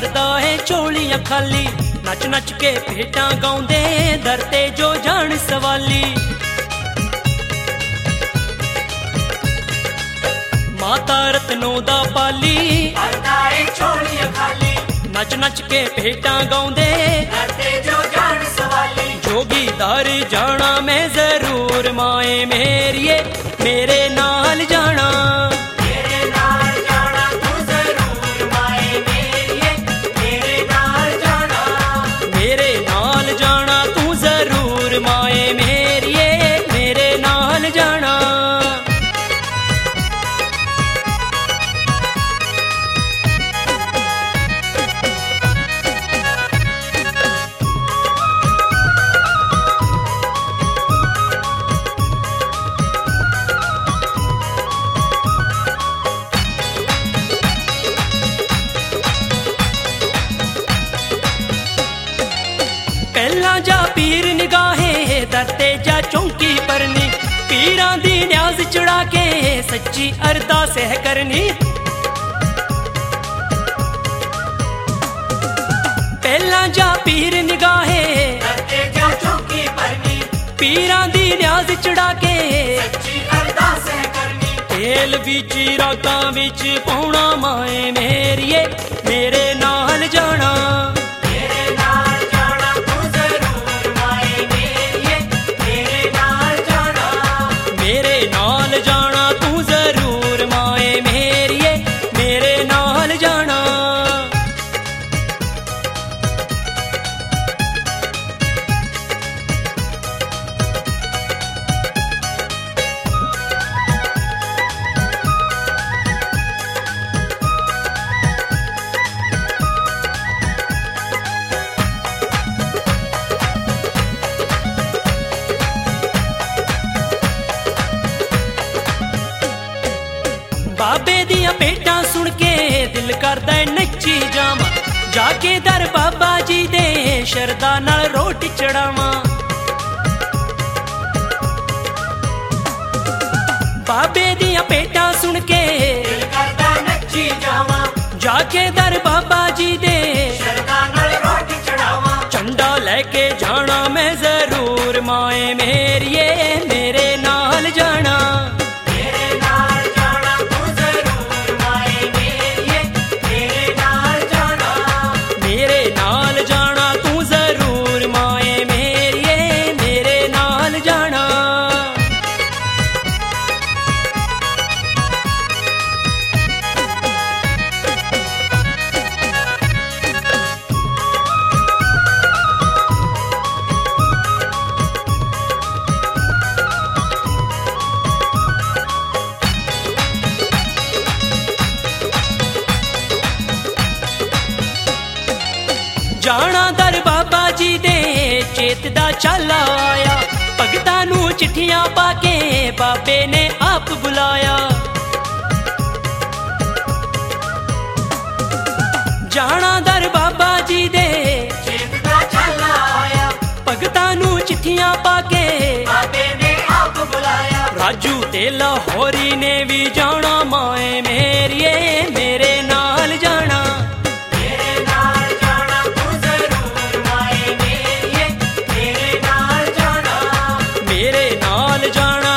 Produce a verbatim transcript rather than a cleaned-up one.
करदा है झोलियां खाली, नच नच के भेटां गाउंदे दर ते जो जान सवाली। माता रत्नों दा पाली करदा है झोलियां खाली, नच नच के भेटां गाउंदे दर ते जो जान सवाली। जोगीदार जाना मैं जरूर, माए मेरिए मेरे नाल जाना। मेरे नाल जाना तू जरूर, माए मेरिए मेरे नाल जाना। मेरे नाल जाना तू जरूर, माए मेरिए मेरे नाल जाना। पहला जा पीर निगाहे दरते जा चौंकी परनी, पीरां दी न्याज चढ़ा के सच्ची अरदास है करनी। पहला जा पीर निगाहे दरते जा चौकी परनी, पीरां दी न्याज चढ़ा के सच्ची अरदास है करनी। तेल बिच रागां बिच पौना, माए मेरिए मेरे नाल जाना। मेरे नाल जाना तू जरूर, माए मेरिए मेरे नाल जाना। मेरे नाल जाना तू जरूर, माए मेरिए मेरे नाल जाना। बाबे दियां भेटां सुन के दिल करदा है नच्ची जावां, जाके दर बाबा जी दे शरदा नाल रोटी चढ़ावां। बाबे दियां भेटां सुन के दिल करदा नच्ची जावां, जाके दर बाबा जी दे शरदा नाल रोटी चढ़ावां। झंडा लेके जाना मैं जरूर, माए मेरिए मेरे नाल जाना। मेरे नाल जाना तू जरूर, माए मेरिए मेरे नाल जाना। मेरे नाल जाना तू जरूर, माए मेरिए मेरे नाल जाना। जाना दर बाबा जी दे चेत दा चाला आया, भगतां नूं चिट्ठियां पाके बाबे ने आप बुलाया। जाना दर बाबा जी दे चेत दा चाला आया, भगतां नूं चिट्ठियां पाके बाबे ने आप बुलाया। राजू ते लाहौरी ने भी जाना, माए मेरिए मेरे नाल जाना। मेरे नाल जाना तू जरूर, माए मेरिए मेरे नाल जाना। मेरे नाल जाना